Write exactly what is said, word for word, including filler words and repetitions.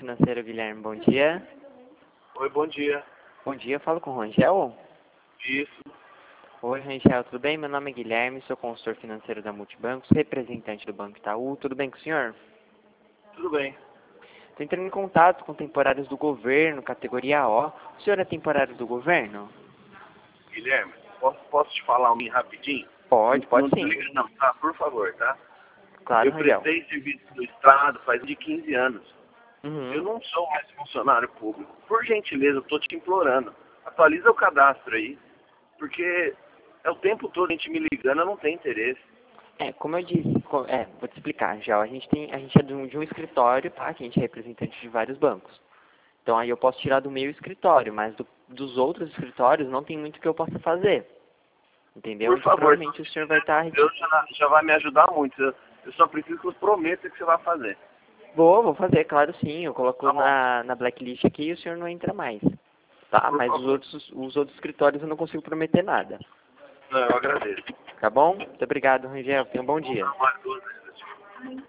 Financeiro, Guilherme, bom dia. Oi, bom dia. Bom dia, eu falo com o Rangel. Isso. Oi, Rangel, tudo bem? Meu nome é Guilherme, sou consultor financeiro da Multibancos, representante do Banco Itaú. Tudo bem com o senhor? Tudo bem. Estou entrando em contato com temporários do governo, categoria O. O senhor é temporário do governo? Guilherme, posso, posso te falar um pouquinho rapidinho? Pode, Não, pode não sim. desliga não, tá? Por favor, tá? Claro, Eu Rangel. prestei serviço no Estado faz de quinze anos. Eu Uhum. não sou mais funcionário público. Por gentileza, eu tô te implorando. Atualiza o cadastro aí. Porque é o tempo todo a gente me ligando, eu não tenho interesse. É, como eu disse, co- é, vou te explicar, Rangel. A gente tem, a gente é de um, de um escritório, tá? Que a gente é representante de vários bancos. Então aí eu posso tirar do meu escritório, mas do- dos outros escritórios não tem muito que eu possa fazer. Entendeu? Por Então favor, provavelmente o senhor vai estar... Deus já, já vai me ajudar muito. Eu, eu só preciso que você prometa que você vai fazer. Vou, vou fazer, claro sim. Eu coloco Tá bom? na, na blacklist aqui e o senhor não entra mais. Tá? Por Mas os favor. outros, os outros escritórios eu não consigo prometer nada. Não, eu agradeço. Tá bom? Muito obrigado, Rangel. Tenha um bom dia. Bom trabalho,